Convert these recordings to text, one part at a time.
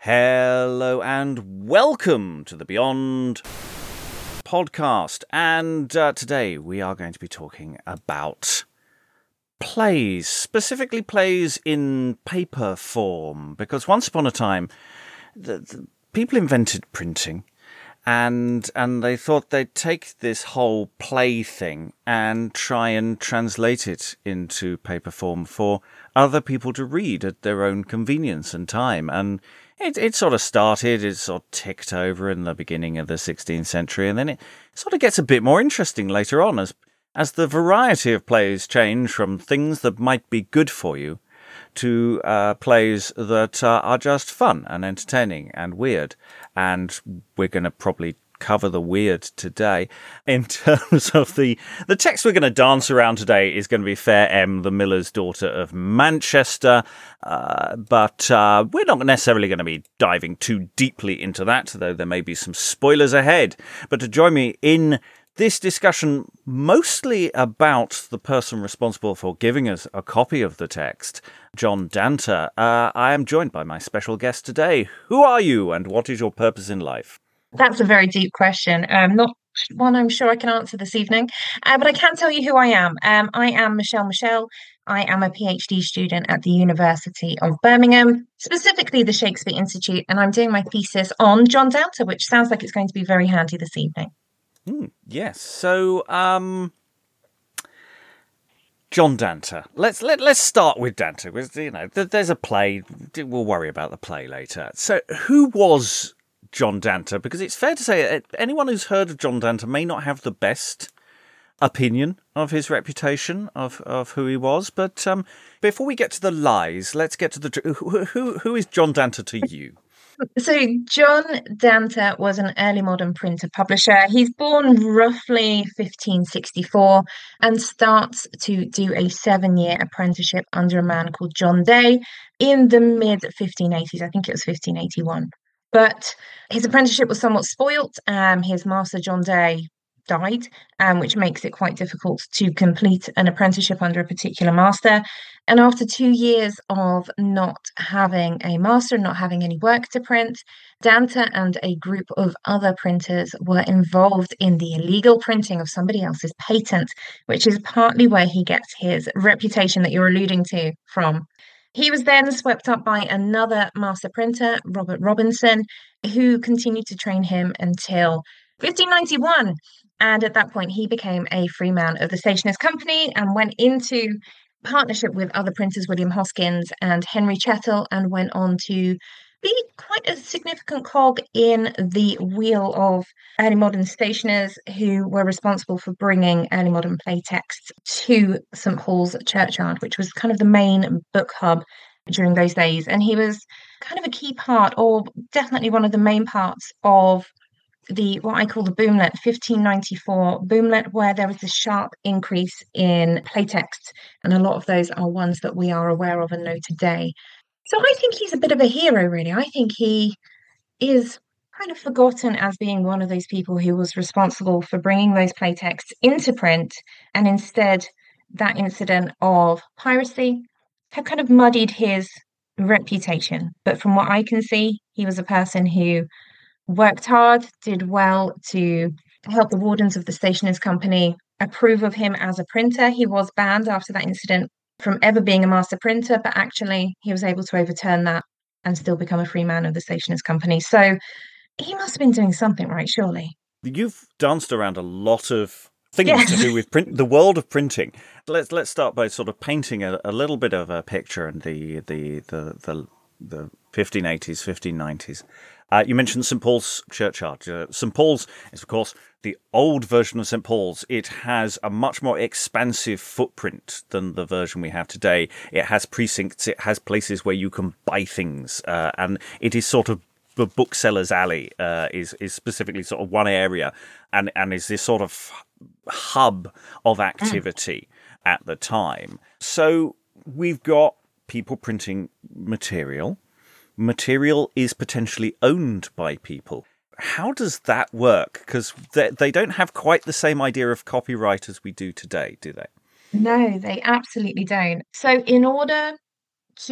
Hello and welcome to the Beyond podcast. And today we are going to be talking about plays, specifically plays in paper form, because once upon a time, the people invented printing. And they thought they'd take this whole play thing and try and translate it into paper form for other people to read at their own convenience and time. And it sort of ticked over in the beginning of the 16th century, and then it sort of gets a bit more interesting later on as the variety of plays change from things that might be good for you to plays that are just fun and entertaining and weird. And we're going to probably cover the weird today. In terms of the text we're going to dance around today is going to be Fair M, the Miller's Daughter of Manchester. But we're not necessarily going to be diving too deeply into that, though there may be some spoilers ahead. But to join me in this discussion, mostly about the person responsible for giving us a copy of the text, John Danter, I am joined by my special guest today. Who are you and what is your purpose in life? That's a very deep question. Not one I'm sure I can answer this evening, but I can tell you who I am. I am Michelle Michelle. I am a PhD student at the University of Birmingham, specifically the Shakespeare Institute, and I'm doing my thesis on John Danter, which sounds like it's going to be very handy this evening. Yes. So, John Danter. Let's start with Danter, because there's a play. We'll worry about the play later. So, who was John Danter? Because it's fair to say anyone who's heard of John Danter may not have the best opinion of his reputation, of who he was. But before we get to the lies, let's get to the who is John Danter to you? So John Danter was an early modern printer publisher. He's born roughly 1564 and starts to do a 7-year apprenticeship under a man called John Day in the mid 1580s. I think it was 1581. But his apprenticeship was somewhat spoilt. His master, John Day, died, which makes it quite difficult to complete an apprenticeship under a particular master. And after 2 years of not having a master, not having any work to print, Danter and a group of other printers were involved in the illegal printing of somebody else's patent, which is partly where he gets his reputation that you're alluding to from. He was then swept up by another master printer, Robert Robinson, who continued to train him until 1591. And at that point, he became a freeman of the Stationers' Company and went into partnership with other printers, William Hoskins and Henry Chettle, and went on to be quite a significant cog in the wheel of early modern stationers who were responsible for bringing early modern play texts to St Paul's Churchyard, which was kind of the main book hub during those days. And he was kind of a key part, or definitely one of the main parts of what I call the boomlet, 1594 boomlet, where there was a sharp increase in playtexts, and a lot of those are ones that we are aware of and know today. So I think he's a bit of a hero, really. I think he is kind of forgotten as being one of those people who was responsible for bringing those playtexts into print, and instead that incident of piracy had kind of muddied his reputation. But from what I can see, he was a person who worked hard, did well to help the wardens of the Stationers' Company approve of him as a printer. He was banned after that incident from ever being a master printer, but actually he was able to overturn that and still become a free man of the Stationers' Company. So he must have been doing something right, surely. You've danced around a lot of things to do with the world of printing. Let's start by sort of painting a little bit of a picture in the 1580s, 1590s. You mentioned St Paul's Churchyard. St Paul's is, of course, the old version of St Paul's. It has a much more expansive footprint than the version we have today. It has precincts. It has places where you can buy things. And it is sort of the bookseller's alley is specifically sort of one area and is this sort of hub of activity at the time. So we've got people printing material. Material is potentially owned by people. How does that work? Because they don't have quite the same idea of copyright as we do today, do they? No, they absolutely don't. So in order to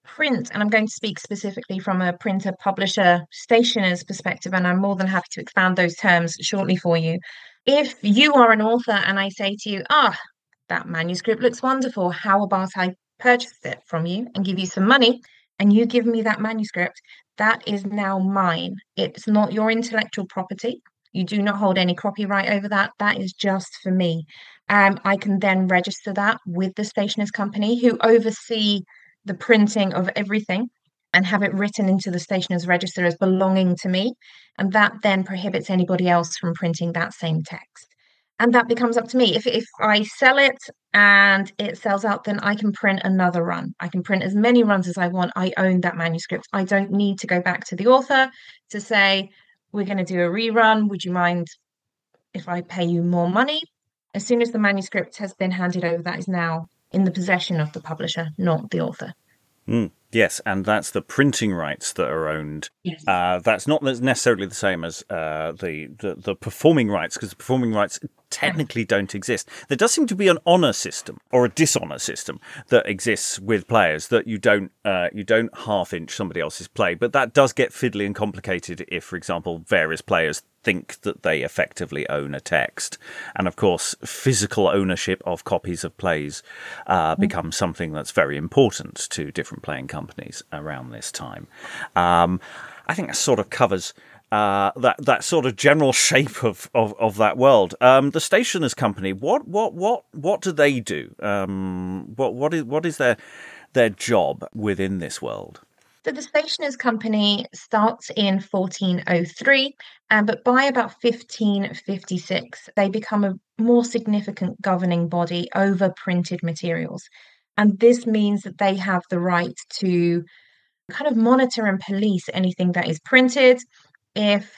print, and I'm going to speak specifically from a printer, publisher, stationer's perspective, and I'm more than happy to expand those terms shortly for you. If you are an author and I say to you, that manuscript looks wonderful, how about I purchase it from you and give you some money, and you give me that manuscript, that is now mine. It's not your intellectual property. You do not hold any copyright over that. That is just for me. I can then register that with the stationer's company who oversee the printing of everything and have it written into the stationer's register as belonging to me. And that then prohibits anybody else from printing that same text. And that becomes up to me. If I sell it and it sells out, then I can print another run. I can print as many runs as I want. I own that manuscript. I don't need to go back to the author to say, we're going to do a rerun. Would you mind if I pay you more money? As soon as the manuscript has been handed over, that is now in the possession of the publisher, not the author. Yes, and that's the printing rights that are owned. Yes. That's not necessarily the same as the performing rights, because the performing rights technically don't exist. There does seem to be an honour system or a dishonour system that exists with players, that you don't half-inch somebody else's play, but that does get fiddly and complicated if, for example, various players think that they effectively own a text. And of course, physical ownership of copies of plays becomes something that's very important to different playing companies around this time. I think that sort of covers that sort of general shape of that world. The stationer's company, what do they do? What is their job within this world? So the Stationers' Company starts in 1403, but by about 1556, they become a more significant governing body over printed materials. And this means that they have the right to kind of monitor and police anything that is printed. If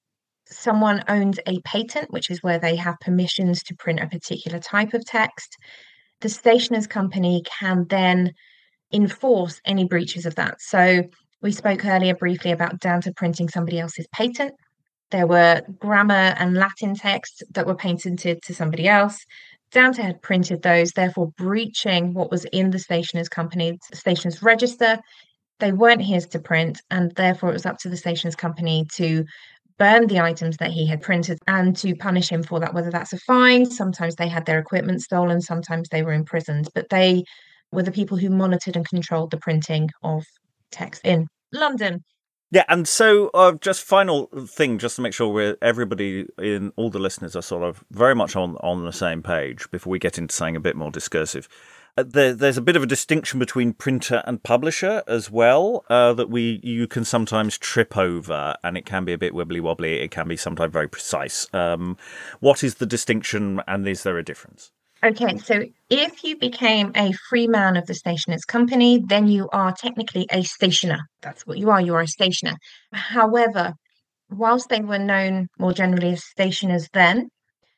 someone owns a patent, which is where they have permissions to print a particular type of text, the Stationers' Company can then enforce any breaches of that. So we spoke earlier briefly about Dante printing somebody else's patent. There were grammar and Latin texts that were patented to somebody else. Dante had printed those, therefore breaching what was in the Stationers' Company's stationer's register. They weren't his to print, and therefore it was up to the Stationers' Company to burn the items that he had printed and to punish him for that, whether that's a fine. Sometimes they had their equipment stolen, sometimes they were imprisoned, but they were the people who monitored and controlled the printing of text in London. Yeah, and so just final thing, just to make sure everybody in all the listeners are sort of very much on the same page before we get into something a bit more discursive. There's a bit of a distinction between printer and publisher as well, that you can sometimes trip over, and it can be a bit wibbly wobbly. It can be sometimes very precise. What is the distinction, and is there a difference? Okay, so if you became a free man of the Stationers' Company, then you are technically a stationer. That's what you are. You are a stationer. However, whilst they were known more generally as stationers then,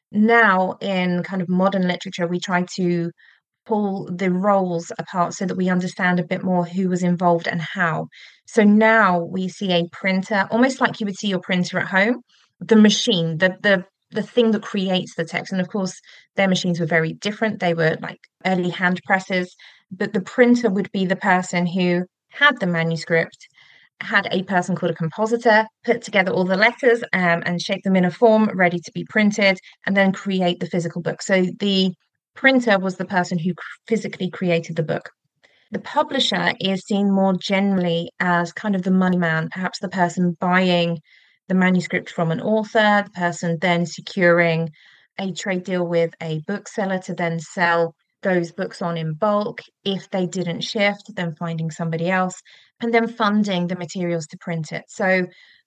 now in kind of modern literature, we try to pull the roles apart so that we understand a bit more who was involved and how. So now we see a printer, almost like you would see your printer at home, the machine, the thing that creates the text. And of course, their machines were very different. They were like early hand presses, but the printer would be the person who had the manuscript, had a person called a compositor put together all the letters and shape them in a form ready to be printed, and then create the physical book. So the printer was the person who physically created the book. The publisher is seen more generally as kind of the money man, perhaps the person buying the manuscript from an author, the person then securing a trade deal with a bookseller to then sell those books on in bulk. If they didn't shift, then finding somebody else and then funding the materials to print it. So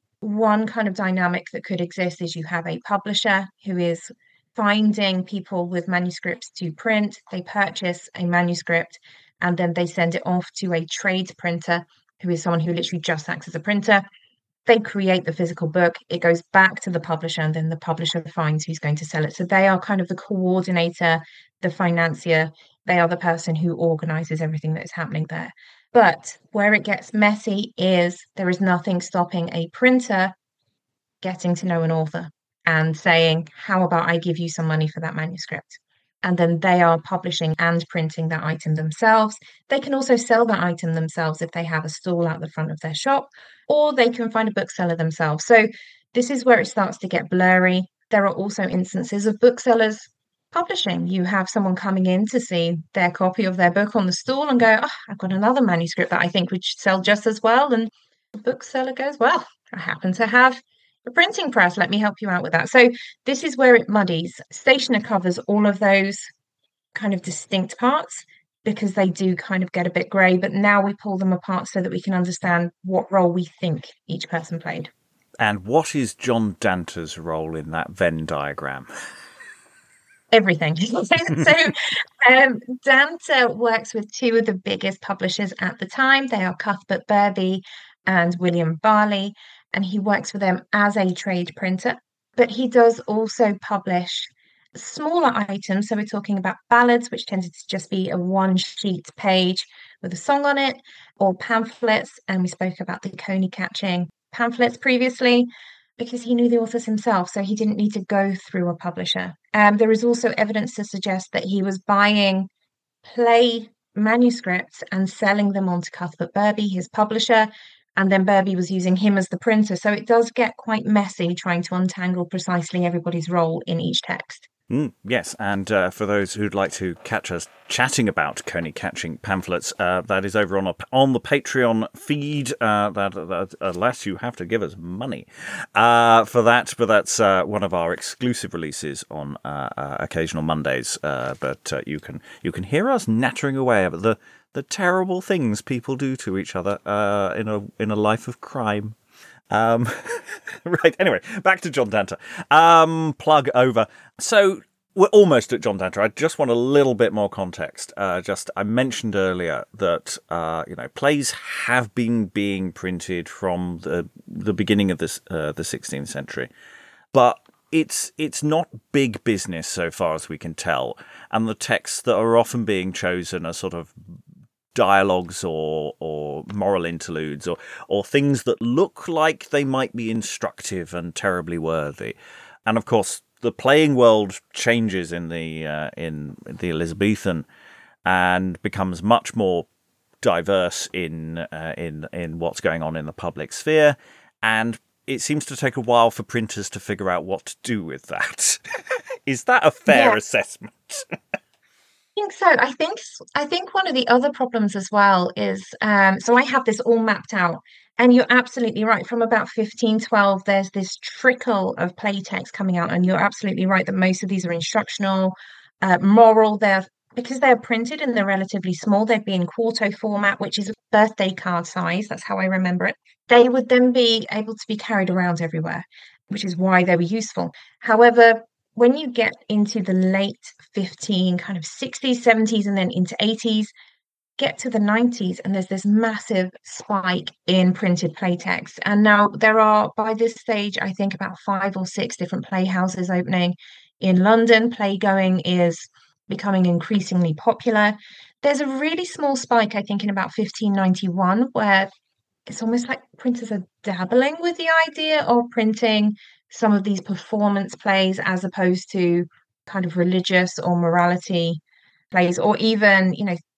one kind of dynamic that could exist is you have a publisher who is finding people with manuscripts to print. They purchase a manuscript and then they send it off to a trade printer, who is someone who literally just acts as a printer. They create the physical book, it goes back to the publisher, and then the publisher finds who's going to sell it. So they are kind of the coordinator, the financier. They are the person who organizes everything that is happening there. But where it gets messy is there is nothing stopping a printer getting to know an author and saying, how about I give you some money for that manuscript? and then they are publishing and printing that item themselves. They can also sell that item themselves if they have a stall out the front of their shop, or they can find a bookseller themselves. So this is where it starts to get blurry. There are also instances of booksellers publishing. You have someone coming in to see their copy of their book on the stall and go, oh, I've got another manuscript that I think would sell just as well. And the bookseller goes, well, I happen to have a printing press. Let me help you out with that. So this is where it muddies. Stationer covers all of those kind of distinct parts because they do kind of get a bit grey. But now we pull them apart so that we can understand what role we think each person played. And what is John Danter's role in that Venn diagram? Everything. So Danter works with two of the biggest publishers at the time. They are Cuthbert Berbie and William Barley, and he works for them as a trade printer. But he does also publish smaller items. So we're talking about ballads, which tended to just be a one-sheet page with a song on it, or pamphlets. And we spoke about the Coney catching pamphlets previously, because he knew the authors himself, so he didn't need to go through a publisher. There is also evidence to suggest that he was buying play manuscripts and selling them on to Cuthbert Berbie, his publisher, and then Berbie was using him as the printer. So it does get quite messy trying to untangle precisely everybody's role in each text. Yes, and for those who'd like to catch us chatting about Coney catching pamphlets, that is over on the Patreon feed. That unless you have to give us money for that, but that's one of our exclusive releases on occasional Mondays. But you can hear us nattering away about the terrible things people do to each other in a life of crime. Right, anyway, back to John Danter. Plug over. So we're almost at John Danter. I just want a little bit more context. I mentioned earlier that plays have been being printed from the beginning of the 16th century, but it's not big business so far as we can tell, and the texts that are often being chosen are sort of dialogues or moral interludes or things that look like they might be instructive and terribly worthy. And of course, the playing world changes in the Elizabethan and becomes much more diverse in what's going on in the public sphere, and it seems to take a while for printers to figure out what to do with that. Is that a fair assessment? I think so. I think one of the other problems as well is so I have this all mapped out, and you're absolutely right. From about 1512, there's this trickle of play text coming out, and you're absolutely right that most of these are instructional, moral. Because they're printed and they're relatively small. They'd be in quarto format, which is birthday card size. That's how I remember it. They would then be able to be carried around everywhere, which is why they were useful. However, when you get into the late 60s, 70s, and then into 80s, get to the 90s, and there's this massive spike in printed playtext. And now there are, by this stage, I think about 5 or 6 different playhouses opening in London. Playgoing is becoming increasingly popular. There's a really small spike, I think, in about 1591, where it's almost like printers are dabbling with the idea of printing some of these performance plays as opposed to kind of religious or morality plays, or even,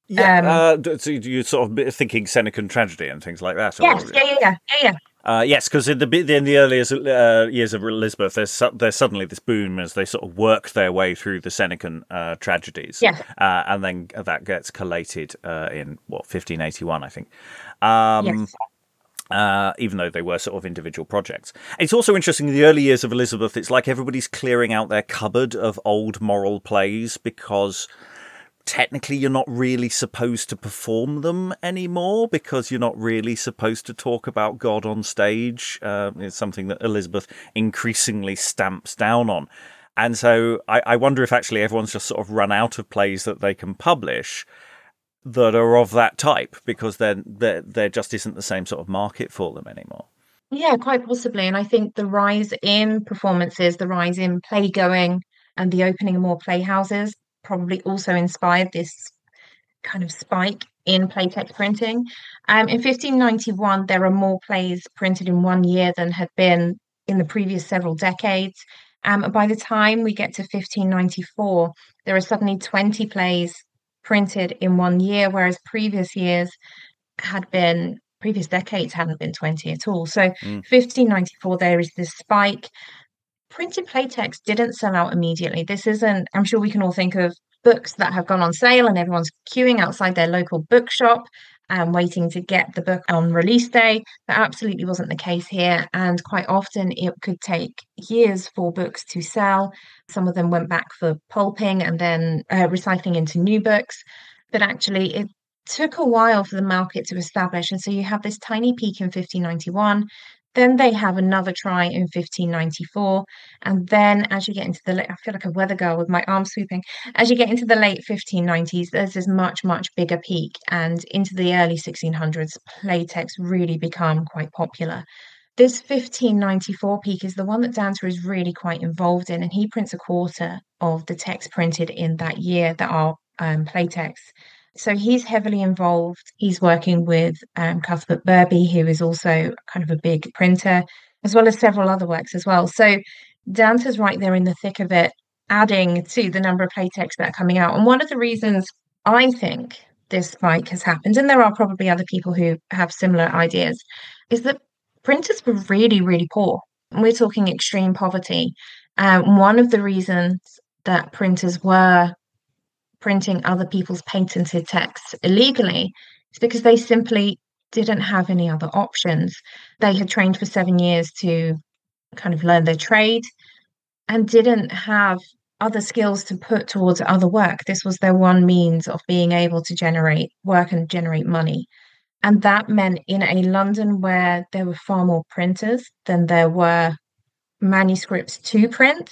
so you're sort of thinking Senecan tragedy and things like that? Yes, yeah. Yes, because in the earliest years of Elizabeth, there's suddenly this boom as they sort of work their way through the Senecan tragedies. Yeah. And then that gets collated in, 1581, I think. Yes. Even though they were sort of individual projects. It's also interesting, in the early years of Elizabeth, it's like everybody's clearing out their cupboard of old moral plays because technically you're not really supposed to perform them anymore, because you're not really supposed to talk about God on stage. It's something that Elizabeth increasingly stamps down on. And so I wonder if actually everyone's just sort of run out of plays that they can publish that are of that type, because then there just isn't the same sort of market for them anymore. Yeah, quite possibly. And I think the rise in performances, the rise in playgoing, and the opening of more playhouses probably also inspired this kind of spike in playtext printing. In 1591, there are more plays printed in one year than had been in the previous several decades. By the time we get to 1594, there are suddenly 20 plays printed in one year, whereas previous decades hadn't been 20 at all. So 1594, there is this spike. Printed playtext didn't sell out immediately. This isn't, I'm sure we can all think of books that have gone on sale and everyone's queuing outside their local bookshop and waiting to get the book on release day. That absolutely wasn't the case here. And quite often it could take years for books to sell. Some of them went back for pulping and then recycling into new books. But actually, it took a while for the market to establish. And so you have this tiny peak in 1591. Then they have another try in 1594. And then as you get into the late, I feel like a weather girl with my arms sweeping. As you get into the late 1590s, there's this much, much bigger peak. And into the early 1600s, playtext really become quite popular. This 1594 peak is the one that Dante is really quite involved in. And he prints a quarter of the text printed in that year that are playtext. So he's heavily involved. He's working with Cuthbert Burby, who is also kind of a big printer, as well as several other works as well. So Dante's right there in the thick of it, adding to the number of playtexts that are coming out. And one of the reasons I think this spike has happened, and there are probably other people who have similar ideas, is that printers were really, really poor. And we're talking extreme poverty. One of the reasons that printers were printing other people's patented texts illegally is because they simply didn't have any other options. They had trained for 7 years to kind of learn their trade and didn't have other skills to put towards other work. This was their one means of being able to generate work and generate money. And that meant in a London where there were far more printers than there were manuscripts to print,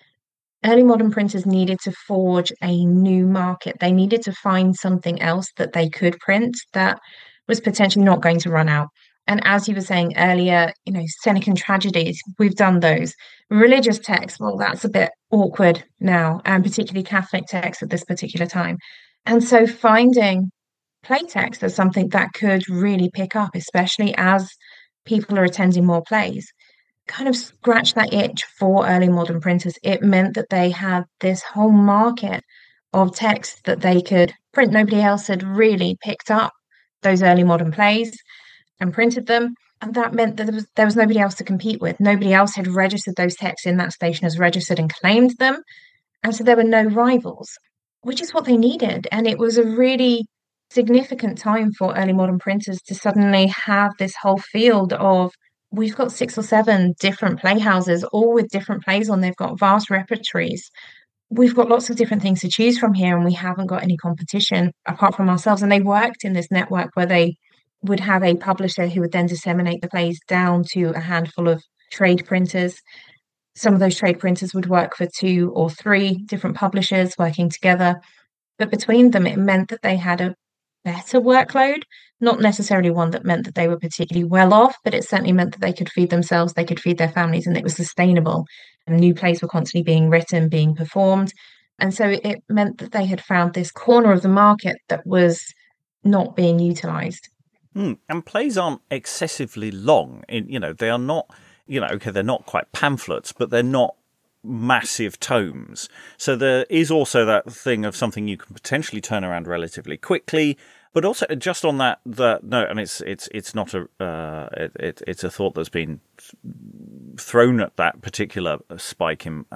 early modern printers needed to forge a new market. They needed to find something else that they could print that was potentially not going to run out. And as you were saying earlier, Senecan tragedies, we've done those. Religious texts, well, that's a bit awkward now, and particularly Catholic texts at this particular time. And so finding playtext as something that could really pick up, especially as people are attending more plays, kind of scratched that itch for early modern printers. It meant that they had this whole market of texts that they could print. Nobody else had really picked up those early modern plays and printed them. And that meant that there was nobody else to compete with. Nobody else had registered those texts in that station as registered and claimed them. And so there were no rivals, which is what they needed. And it was a really significant time for early modern printers to suddenly have this whole field of, we've got 6 or 7 different playhouses, all with different plays on. They've got vast repertories. We've got lots of different things to choose from here, and we haven't got any competition apart from ourselves. And they worked in this network where they would have a publisher who would then disseminate the plays down to a handful of trade printers. Some of those trade printers would work for 2 or 3 different publishers working together. But between them, it meant that they had a better workload, not necessarily one that meant that they were particularly well off, but it certainly meant that they could feed themselves, they could feed their families, and it was sustainable. And new plays were constantly being written, being performed. And so it meant that they had found this corner of the market that was not being utilised. And plays aren't excessively long. They are not, they're not quite pamphlets, but they're not massive tomes. So there is also that thing of something you can potentially turn around relatively quickly. But also, just on that note, and it's not it's a thought that's been thrown at that particular spike in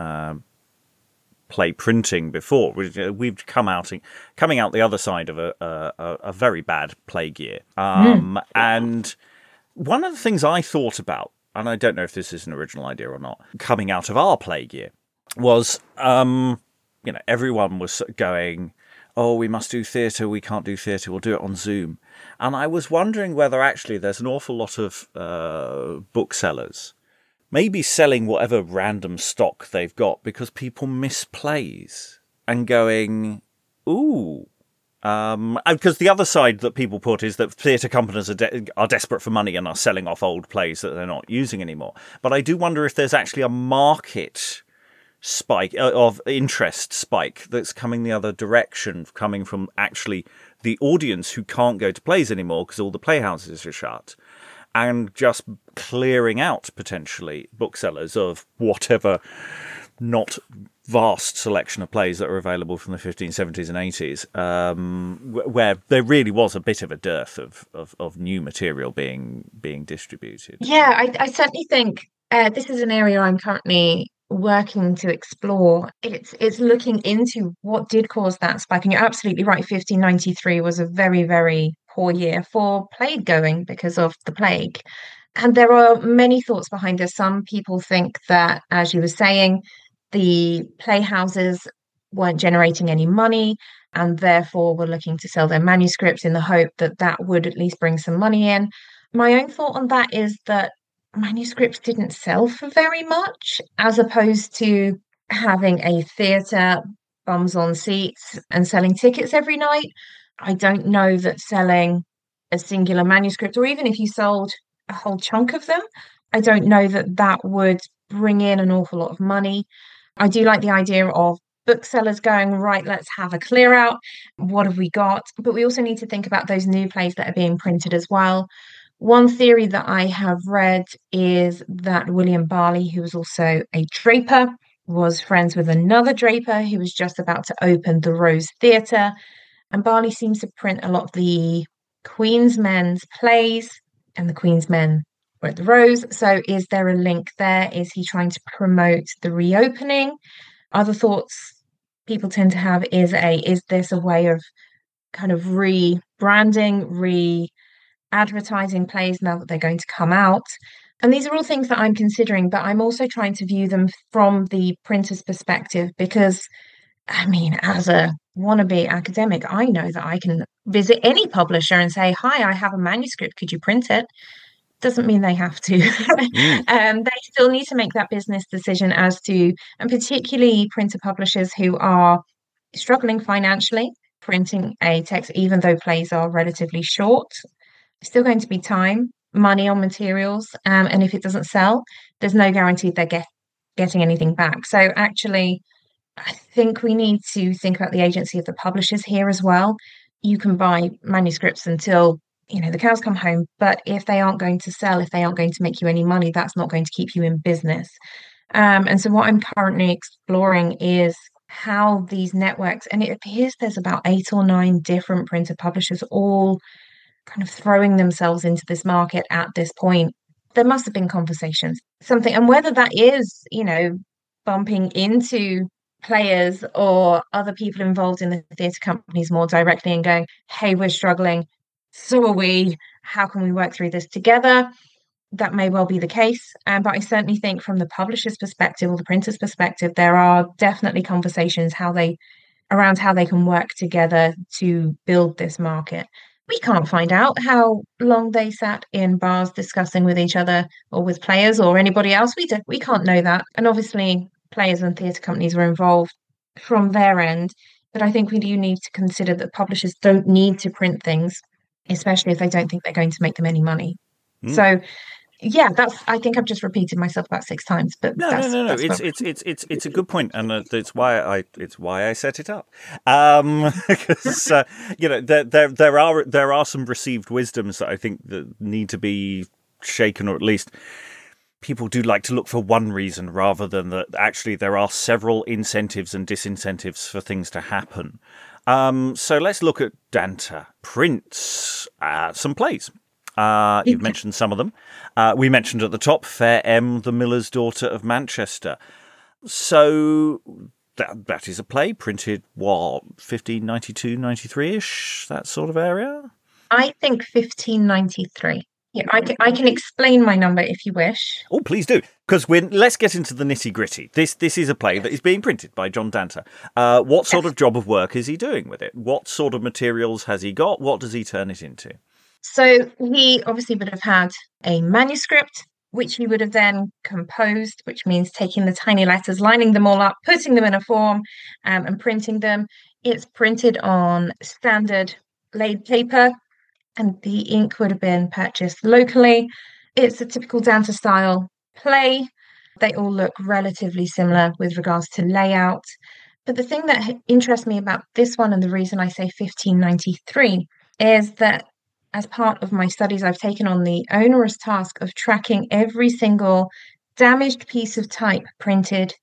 play printing before. We've coming out the other side of a very bad plague year. And one of the things I thought about, and I don't know if this is an original idea or not, coming out of our plague year was, everyone was going, oh, we must do theatre, we can't do theatre, we'll do it on Zoom. And I was wondering whether actually there's an awful lot of booksellers maybe selling whatever random stock they've got because people miss plays and going, ooh. Because the other side that people put is that theatre companies are desperate for money and are selling off old plays that they're not using anymore. But I do wonder if there's actually a market spike of interest spike that's coming the other direction, coming from actually the audience who can't go to plays anymore because all the playhouses are shut, and just clearing out potentially booksellers of whatever not vast selection of plays that are available from the 1570s and 80s, where there really was a bit of a dearth of new material being distributed. Yeah, I certainly think this is an area I'm currently working to explore. It's looking into what did cause that spike. And you're absolutely right, 1593 was a very, very poor year for plague going because of the plague. And there are many thoughts behind this. Some people think that, as you were saying, the playhouses weren't generating any money and therefore were looking to sell their manuscripts in the hope that that would at least bring some money in. My own thought on that is that manuscripts didn't sell for very much, as opposed to having a theatre, bums on seats, and selling tickets every night. I don't know that selling a singular manuscript, or even if you sold a whole chunk of them, I don't know that that would bring in an awful lot of money. I do like the idea of booksellers going, right, let's have a clear out. What have we got? But we also need to think about those new plays that are being printed as well. One theory that I have read is that William Barley, who was also a draper, was friends with another draper who was just about to open the Rose Theatre. And Barley seems to print a lot of the Queen's Men's plays, and the Queen's Men were at the Rose. So is there a link there? Is he trying to promote the reopening? Other thoughts people tend to have is this a way of kind of rebranding, advertising plays now that they're going to come out? And these are all things that I'm considering, but I'm also trying to view them from the printer's perspective because, I mean, as a wannabe academic, I know that I can visit any publisher and say, hi, I have a manuscript, could you print it? Doesn't mean they have to. They still need to make that business decision as to, and particularly printer publishers who are struggling financially, printing a text, even though plays are relatively short, still going to be time, money on materials. And if it doesn't sell, there's no guarantee they're getting anything back. So actually, I think we need to think about the agency of the publishers here as well. You can buy manuscripts until, the cows come home, but if they aren't going to sell, if they aren't going to make you any money, that's not going to keep you in business. And so what I'm currently exploring is how these networks, and it appears there's about 8 or 9 different printer publishers all kind of throwing themselves into this market at this point. There must have been conversations, something, and whether that is, bumping into players or other people involved in the theatre companies more directly and going, hey, we're struggling, so are we, how can we work through this together? That may well be the case. But I certainly think from the publisher's perspective or the printer's perspective, there are definitely conversations around how they can work together to build this market. We can't find out how long they sat in bars discussing with each other or with players or anybody else. We can't know that. And obviously, players and theatre companies were involved from their end. But I think we do need to consider that publishers don't need to print things, especially if they don't think they're going to make them any money. So, yeah, I think I've just repeated myself about 6 times, but no. It's a good point, and it's why I set it up. Because there are some received wisdoms that I think that need to be shaken, or at least people do like to look for one reason rather than that actually there are several incentives and disincentives for things to happen. So let's look at Danta prints some plays. You've mentioned some of them. We mentioned at the top Fair M, the Miller's Daughter of Manchester. So that is a play printed, 1592, 93-ish, that sort of area? I think 1593. Yeah, I can explain my number if you wish. Oh, please do, because let's get into the nitty-gritty. This is a play that is being printed by John Danta. What sort of job of work is he doing with it? What sort of materials has he got? What does he turn it into? So he obviously would have had a manuscript, which he would have then composed, which means taking the tiny letters, lining them all up, putting them in a form, and printing them. It's printed on standard laid paper, and the ink would have been purchased locally. It's a typical Danta style play. They all look relatively similar with regards to layout. But the thing that interests me about this one, and the reason I say 1593, is that as part of my studies, I've taken on the onerous task of tracking every single damaged piece of type printed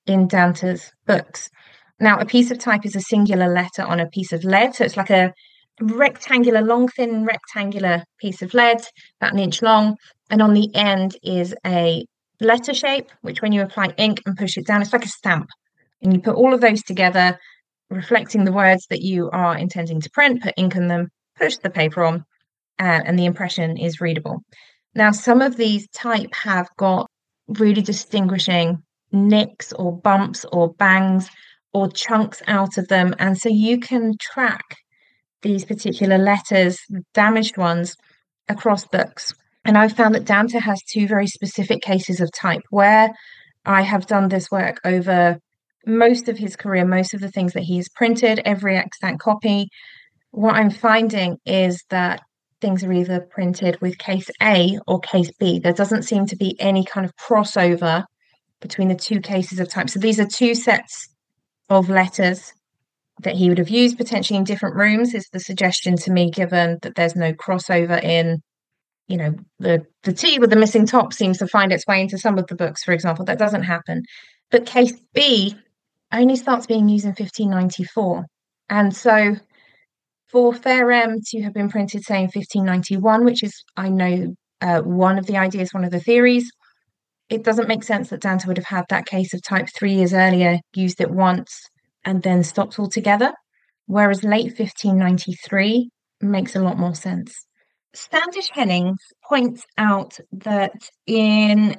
in Dante's books. Now, a piece of type is a singular letter on a piece of lead. So it's like a rectangular, long, thin rectangular piece of lead, about an inch long. And on the end is a letter shape, which when you apply ink and push it down, it's like a stamp. And you put all of those together, reflecting the words that you are intending to print, put ink on them, push the paper on, and the impression is readable. Now, some of these type have got really distinguishing nicks or bumps or bangs or chunks out of them. And so you can track these particular letters, damaged ones, across books. And I've found that Dante has two very specific cases of type where I have done this work over most of his career, most of the things that he has printed, every extant copy. What I'm finding is that things are either printed with case A or case B. There doesn't seem to be any kind of crossover between the two cases of type. So these are two sets of letters that he would have used potentially in different rooms, is the suggestion to me, given that there's no crossover in, the T with the missing top seems to find its way into some of the books, for example. That doesn't happen. But case B only starts being used in 1594. And so for Fair M to have been printed, say, in 1591, which is, I know, one of the ideas, one of the theories, it doesn't make sense that Dante would have had that case of type 3 years earlier, used it once, and then stopped altogether, whereas late 1593 makes a lot more sense. Standish Hennings points out that in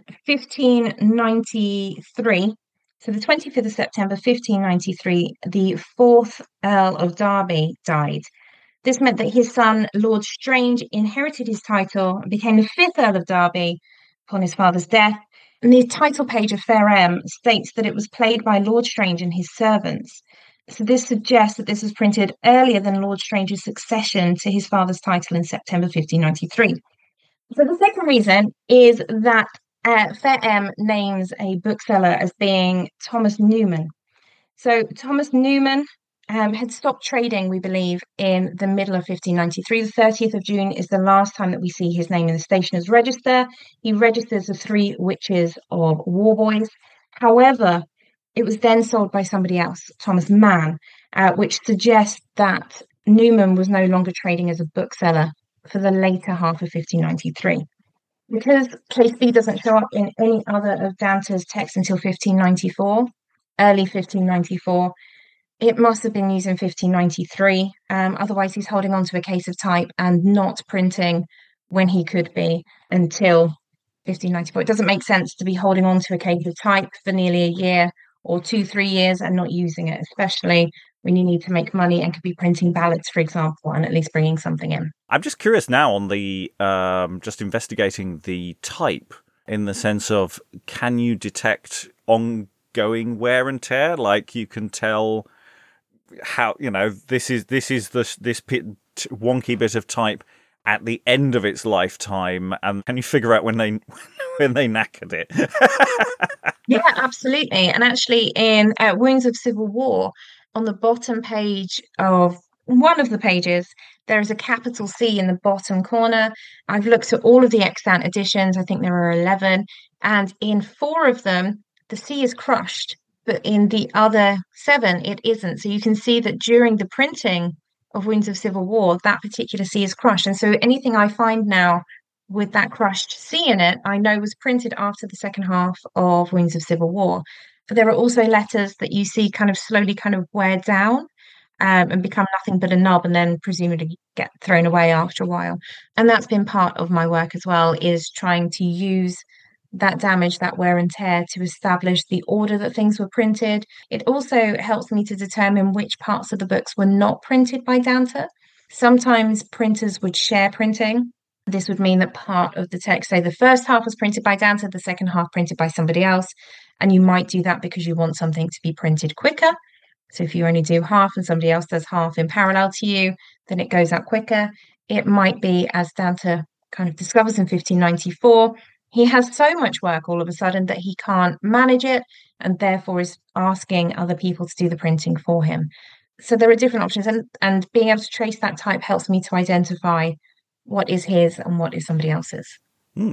1593, so the 25th of September 1593, the 4th Earl of Derby died. This meant that his son, Lord Strange, inherited his title and became the 5th Earl of Derby upon his father's death. And the title page of Fair M states that it was played by Lord Strange and his servants. So this suggests that this was printed earlier than Lord Strange's succession to his father's title in September 1593. So the second reason is that Fair M names a bookseller as being Thomas Newman. So Thomas Newman had stopped trading, we believe, in the middle of 1593. The 30th of June is the last time that we see his name in the stationer's register. He registers the Three Witches of Warboys. However, it was then sold by somebody else, Thomas Mann, which suggests that Newman was no longer trading as a bookseller for the later half of 1593. Because case B doesn't show up in any other of Dante's texts until 1594, early 1594, it must have been used in 1593. Otherwise, he's holding on to a case of type and not printing when he could be until 1594. It doesn't make sense to be holding on to a case of type for nearly a year or 2-3 years and not using it, especially when you need to make money and could be printing ballots, for example, and at least bringing something in. I'm just curious now on the just investigating the type in the sense of, can you detect ongoing wear and tear? Like you can tell how, this is this wonky bit of type at the end of its lifetime, and can you figure out when they knackered it? Yeah, absolutely. And actually in Wounds of Civil War, on the bottom page of one of the pages, there is a capital C in the bottom corner. I've looked at all of the extant editions. I think there are 11, and in 4 of them the C is crushed, but in the other 7 it isn't. So you can see that during the printing of Wounds of Civil War, that particular C is crushed. And so anything I find now with that crushed C in it, I know was printed after the second half of Wounds of Civil War. But there are also letters that you see kind of slowly kind of wear down and become nothing but a nub, and then presumably get thrown away after a while. And that's been part of my work as well, is trying to use that damage, that wear and tear, to establish the order that things were printed. It also helps me to determine which parts of the books were not printed by Dante. Sometimes printers would share printing. This would mean that part of the text, say the first half was printed by Dante, the second half printed by somebody else. And you might do that because you want something to be printed quicker. So if you only do half and somebody else does half in parallel to you, then it goes out quicker. It might be, as Dante kind of discovers in 1594, he has so much work all of a sudden that he can't manage it, and therefore is asking other people to do the printing for him. So there are different options, and being able to trace that type helps me to identify what is his and what is somebody else's.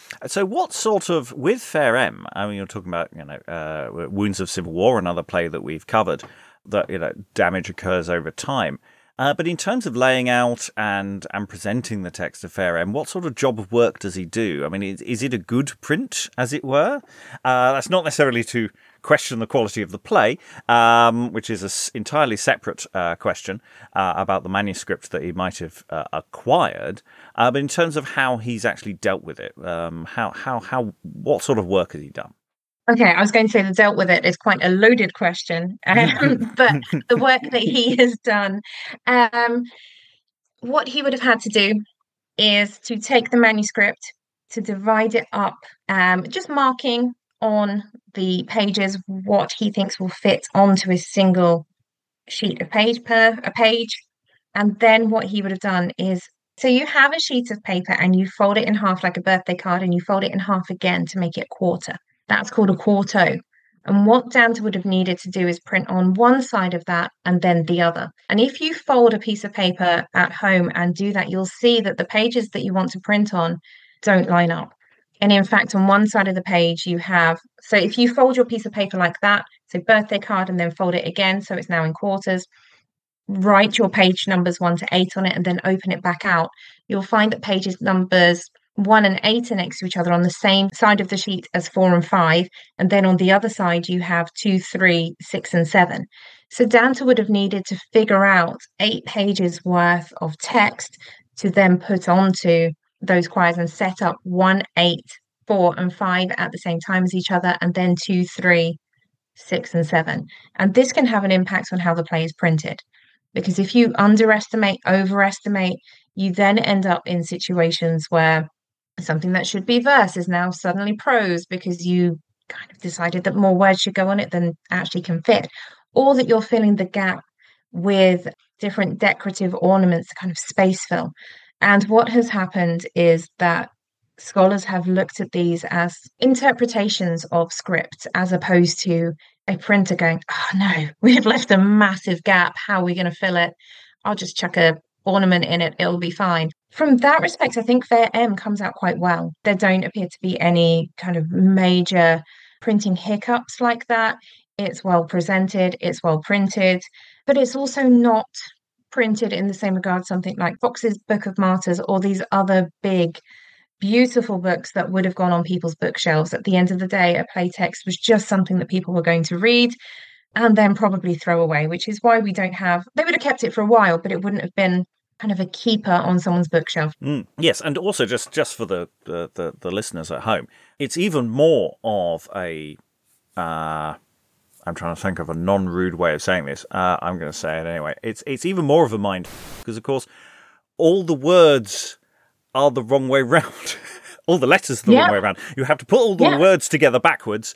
So what sort of, with Fair M, I mean, you're talking about, Wounds of Civil War, another play that we've covered, that, damage occurs over time. But in terms of laying out and presenting the text of Fair M, what sort of job of work does he do? I mean, is it a good print, as it were? That's not necessarily to question the quality of the play, which is an entirely separate question about the manuscript that he might have acquired. But in terms of how he's actually dealt with it, what sort of work has he done? Okay, I was going to say the dealt with it is quite a loaded question, but the work that he has done, what he would have had to do is to take the manuscript, to divide it up, just marking on the pages what he thinks will fit onto a single sheet of page per a page. And then what he would have done is, so you have a sheet of paper and you fold it in half like a birthday card, and you fold it in half again to make it a quarter. That's called a quarto. And what Dante would have needed to do is print on one side of that and then the other. And if you fold a piece of paper at home and do that, you'll see that the pages that you want to print on don't line up. And in fact, on one side of the page, you have, so if you fold your piece of paper like that, so birthday card, and then fold it again, so it's now in quarters, write your page numbers 1 to 8 on it, and then open it back out, you'll find that pages numbers 1 and 8 are next to each other on the same side of the sheet as 4 and 5. And then on the other side, you have 2, 3, 6, and 7. So Dante would have needed to figure out 8 pages worth of text to then put onto those quires and set up 1, 8, 4, and 5 at the same time as each other, and then 2, 3, 6, and 7. And this can have an impact on how the play is printed. Because if you underestimate, overestimate, you then end up in situations where something that should be verse is now suddenly prose because you kind of decided that more words should go on it than actually can fit, or that you're filling the gap with different decorative ornaments to kind of space fill. And what has happened is that scholars have looked at these as interpretations of script as opposed to a printer going, oh no, we've left a massive gap. How are we going to fill it? I'll just chuck a ornament in it, it'll be fine. From that respect, I think Fair M comes out quite well. There don't appear to be any kind of major printing hiccups like that. It's well presented, it's well printed, but it's also not printed in the same regard something like Fox's Book of Martyrs or these other big, beautiful books that would have gone on people's bookshelves. At the end of the day, a play text was just something that people were going to read and then probably throw away, which is why we don't have, they would have kept it for a while, but it wouldn't have been kind of a keeper on someone's bookshelf. Yes, and also just for the listeners at home, it's even more of a I'm trying to think of a non-rude way of saying this. I'm going to say it anyway. It's even more of a mind, because of course all the words are the wrong way round. All the letters are the wrong way around. You have to put all the words together backwards,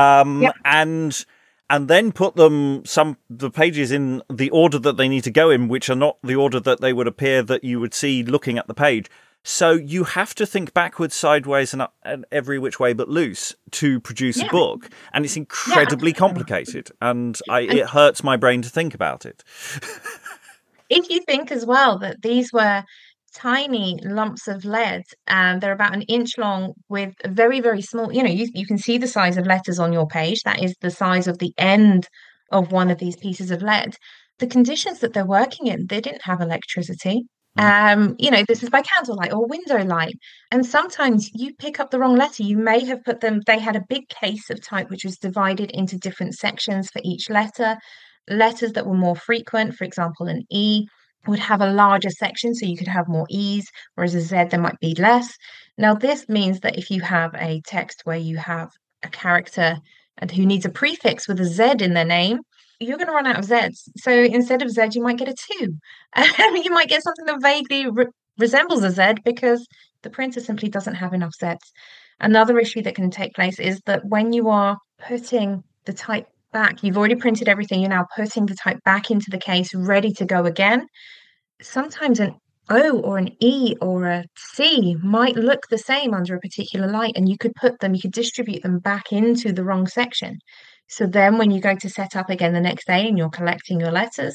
and then put the pages in the order that they need to go in, which are not the order that they would appear that you would see looking at the page. So you have to think backwards, sideways, and every which way but loose to produce a book. And it's incredibly complicated. And it hurts my brain to think about it. If you think as well that these were tiny lumps of lead, and they're about an inch long with very, very small, you can see the size of letters on your page. That is the size of the end of one of these pieces of lead. The conditions that they're working in, they didn't have electricity. This is by candlelight or window light. And sometimes you pick up the wrong letter. You may have put them, they had a big case of type which was divided into different sections for each letter. Letters that were more frequent, for example, an E would have a larger section, so you could have more E's, whereas a Z there might be less. Now, this means that if you have a text where you have a character and who needs a prefix with a Z in their name, you're going to run out of Zs. So instead of Z, you might get a 2. You might get something that vaguely resembles a Z because the printer simply doesn't have enough Zs. Another issue that can take place is that when you are putting the type back, you've already printed everything, you're now putting the type back into the case, ready to go again. Sometimes an O or an E or a C might look the same under a particular light, and you could distribute them back into the wrong section. So then when you go to set up again the next day and you're collecting your letters,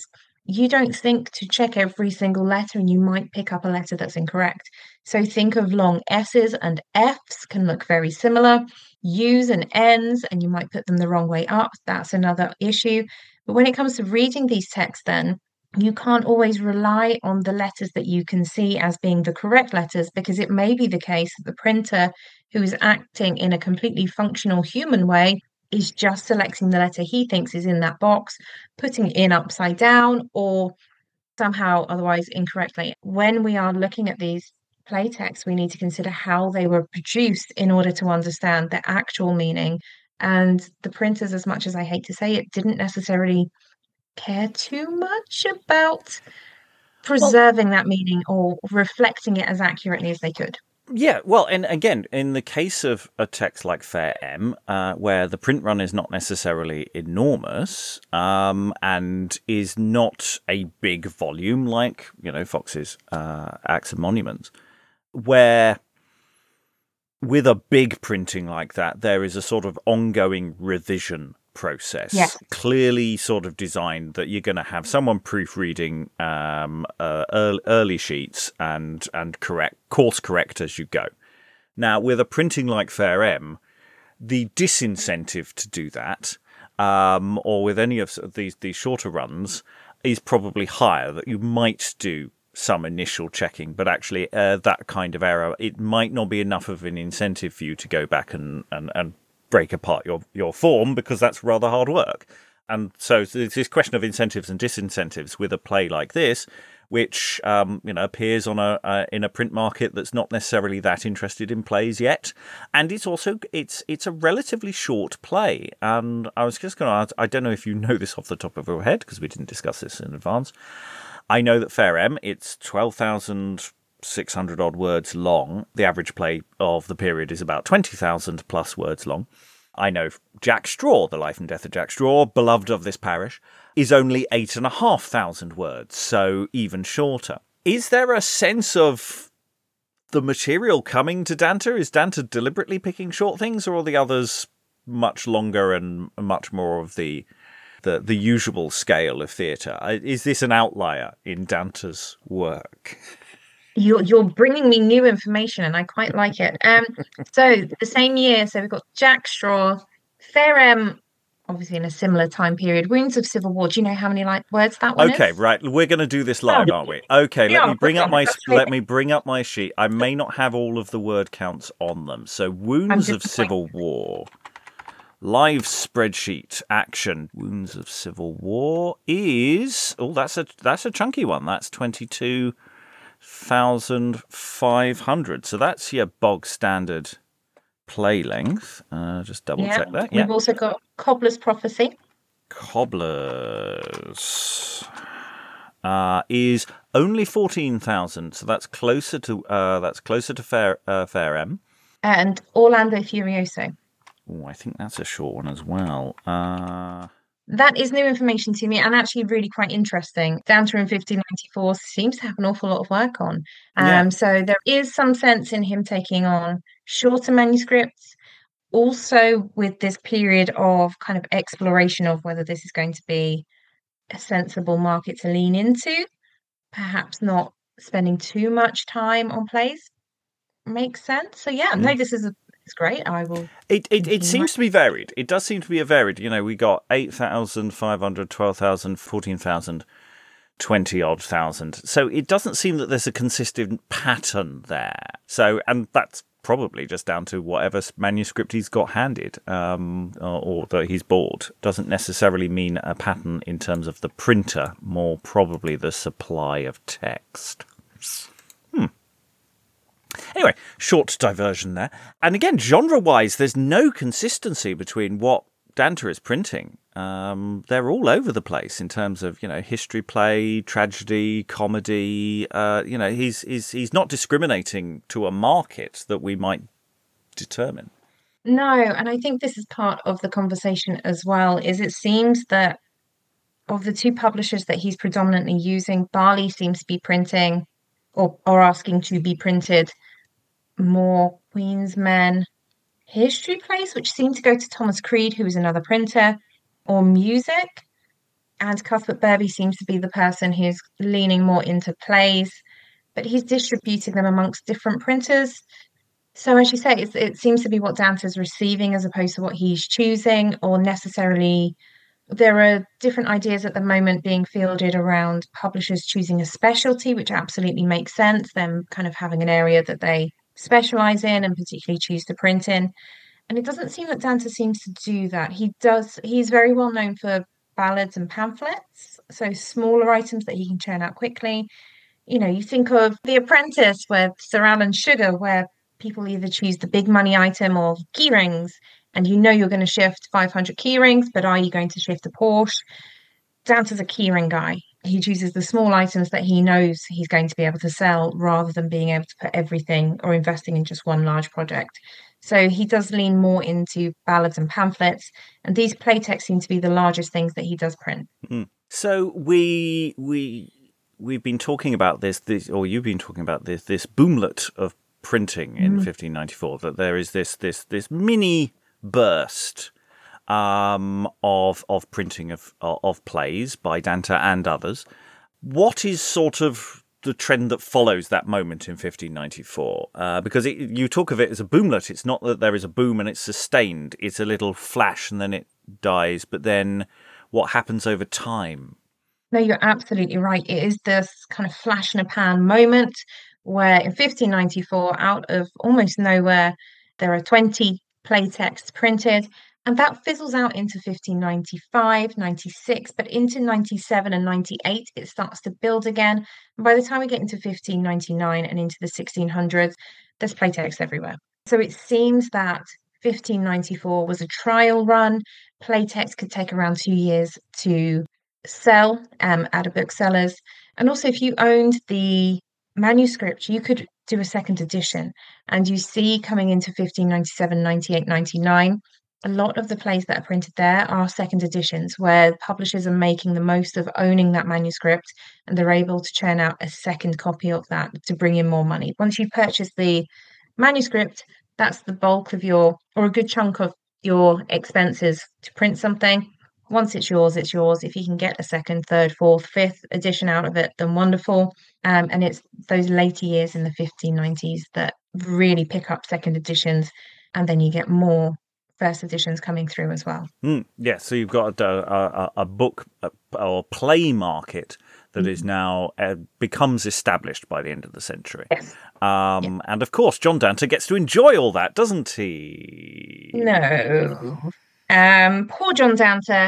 you don't think to check every single letter and you might pick up a letter that's incorrect. So think of long S's and F's can look very similar. U's and N's, and you might put them the wrong way up. That's another issue. But when it comes to reading these texts, then you can't always rely on the letters that you can see as being the correct letters, because it may be the case that the printer, who is acting in a completely functional human way, is just selecting the letter he thinks is in that box, putting it in upside down, or somehow otherwise incorrectly. When we are looking at these play texts, we need to consider how they were produced in order to understand their actual meaning. And the printers, as much as I hate to say it, didn't necessarily care too much about preserving that meaning or reflecting it as accurately as they could. Yeah, well, and again, in the case of a text like Fair M, where the print run is not necessarily enormous and is not a big volume like, Fox's Acts and Monuments, where with a big printing like that, there is a sort of ongoing revision process, clearly sort of designed that you're going to have someone proofreading early sheets and course correct as you go. Now, with a printing like Fair M, the disincentive to do that, or with any of these shorter runs, is probably higher, that you might do some initial checking, but actually that kind of error, it might not be enough of an incentive for you to go back and break apart your form, because that's rather hard work. And so there's this question of incentives and disincentives with a play like this, which appears on in a print market that's not necessarily that interested in plays yet. And it's also it's a relatively short play. And I was just going to ask, I don't know if you know this off the top of your head, because we didn't discuss this in advance. I know that Fair M, it's 12,600 odd words long. The average play of the period is about 20,000 plus words long. I know Jack Straw, The Life and Death of Jack Straw, beloved of this parish, is only 8,500 words, so even shorter. Is there a sense of the material coming to Dante? Is Dante deliberately picking short things, or are the others much longer and much more of the usual scale of theatre? Is this an outlier in Dante's work? You're bringing me new information, and I quite like it. So the same year, so we've got Jack Straw, Fair M, obviously in a similar time period. Wounds of Civil War. Do you know how many words that one is? Okay, right. We're going to do this live, aren't we? Okay, let me bring up my sheet. I may not have all of the word counts on them. So Wounds of Civil War. Live spreadsheet action. Wounds of Civil War is that's a chunky one. That's 22,500. So that's your bog standard play length. Just double check that. We've also got Cobbler's Prophecy. Cobblers is only 14,000. So that's closer to Fair M. And Orlando Furioso. Oh, I think that's a short one as well. That is new information to me, and actually really quite interesting. Dante in 1594 seems to have an awful lot of work on. So there is some sense in him taking on shorter manuscripts, also with this period of kind of exploration of whether this is going to be a sensible market to lean into, perhaps not spending too much time on plays. Makes sense. So no, this is it's great. I will. It seems to be varied. It does seem to be a varied. We got 8,500, 12,000, 14,000, 20 odd thousand. So it doesn't seem that there's a consistent pattern there. So, and that's probably just down to whatever manuscript he's got handed, or that he's bought. Doesn't necessarily mean a pattern in terms of the printer. More probably the supply of text. Anyway, short diversion there. And again, genre-wise, there's no consistency between what Dante is printing. They're all over the place in terms of, history play, tragedy, comedy. He's not discriminating to a market that we might determine. No, and I think this is part of the conversation as well, is it seems that of the two publishers that he's predominantly using, Barley seems to be printing or asking to be printed more Queen's Men history plays, which seem to go to Thomas Creed, who is another printer, or music. And Cuthbert Burbey seems to be the person who's leaning more into plays, but he's distributing them amongst different printers. So as you say, it seems to be what Dante's receiving as opposed to what he's choosing, or necessarily there are different ideas at the moment being fielded around publishers choosing a specialty, which absolutely makes sense, them kind of having an area that they specialize in and particularly choose to print in. And it doesn't seem that Dante seems to do that. He's very well known for ballads and pamphlets, so smaller items that he can churn out quickly. You think of The Apprentice with Sir Alan Sugar, where people either choose the big money item or key rings, and you're going to shift 500 key rings, but are you going to shift a Porsche? Dante's a keyring guy. He chooses the small items that he knows he's going to be able to sell rather than being able to put everything or investing in just one large project. So he does lean more into ballads and pamphlets, and these playtexts seem to be the largest things that he does print. So we've been talking about this, or you've been talking about this boomlet of printing in 1594. That there is this mini burst of printing of plays by Dante and others. What is sort of the trend that follows that moment in 1594? Because you talk of it as a boomlet. It's not that there is a boom and it's sustained. It's a little flash and then it dies. But then what happens over time? No, you're absolutely right. It is this kind of flash in a pan moment where in 1594, out of almost nowhere, there are 20 playtexts printed. And that fizzles out into 1595, 96, but into 97 and 98, it starts to build again. And by the time we get into 1599 and into the 1600s, there's playtext everywhere. So it seems that 1594 was a trial run. Playtext could take around 2 years to sell at a bookseller's. And also, if you owned the manuscript, you could do a second edition. And you see coming into 1597, 98, 99, a lot of the plays that are printed there are second editions where publishers are making the most of owning that manuscript, and they're able to churn out a second copy of that to bring in more money. Once you purchase the manuscript, that's the bulk of or a good chunk of your expenses to print something. Once it's yours, it's yours. If you can get a second, third, fourth, fifth edition out of it, then wonderful. And it's those later years in the 1590s that really pick up second editions, and then you get more first editions coming through as well. Yeah, so you've got a book or play market that is now becomes established by the end of the century. Yes. And of course, John Dante gets to enjoy all that, doesn't he? No. Poor John Dante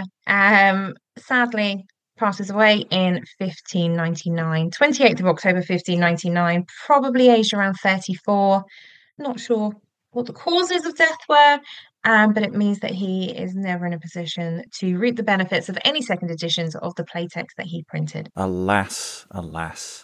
sadly passes away in 1599, 28th of October 1599, probably aged around 34. Not sure what the causes of death were, but it means that he is never in a position to reap the benefits of any second editions of the playtext that he printed. Alas, alas.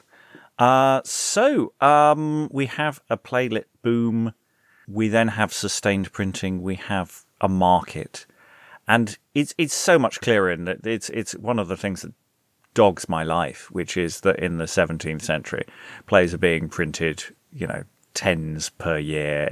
So we have a playlit boom. We then have sustained printing. We have a market. And it's so much clearer in that it's one of the things that dogs my life, which is that in the 17th century, plays are being printed, tens per year,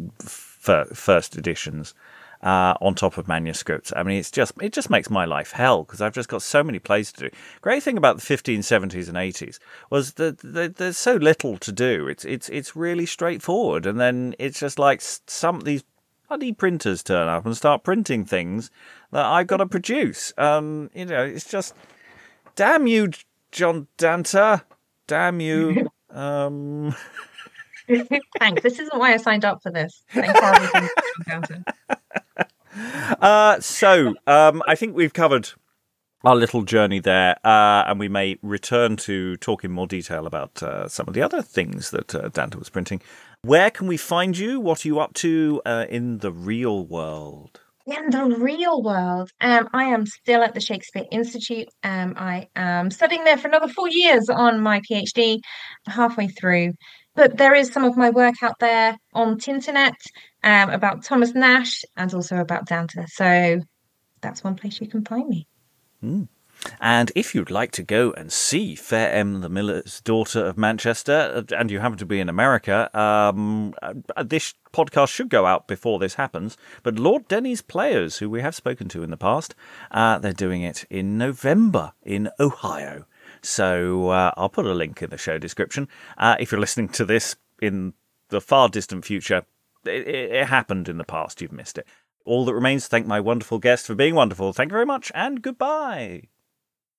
first editions, on top of manuscripts. I mean, it just makes my life hell because I've just got so many plays to do. Great thing about the 1570s and 80s was that there's so little to do. It's really straightforward, and then it's just like these bloody printers turn up and start printing things that I've got to produce. It's just, damn you, John Dante, damn you. Thanks. This isn't why I signed up for this. Thanks for everything, John Dante. So I think we've covered our little journey there, and we may return to talk in more detail about some of the other things that Dante was printing. Where can we find you? What are you up to in the real world? In the real world, I am still at the Shakespeare Institute. I am studying there for another 4 years on my PhD, halfway through. But there is some of my work out there on Tinternet about Thomas Nashe and also about Dante. So that's one place you can find me. And if you'd like to go and see Fair Em the Miller's Daughter of Manchester, and you happen to be in America, this podcast should go out before this happens. But Lord Denny's Players, who we have spoken to in the past, they're doing it in November in Ohio. So I'll put a link in the show description. If you're listening to this in the far distant future, it happened in the past. You've missed it. All that remains to thank my wonderful guest for being wonderful. Thank you very much, and goodbye.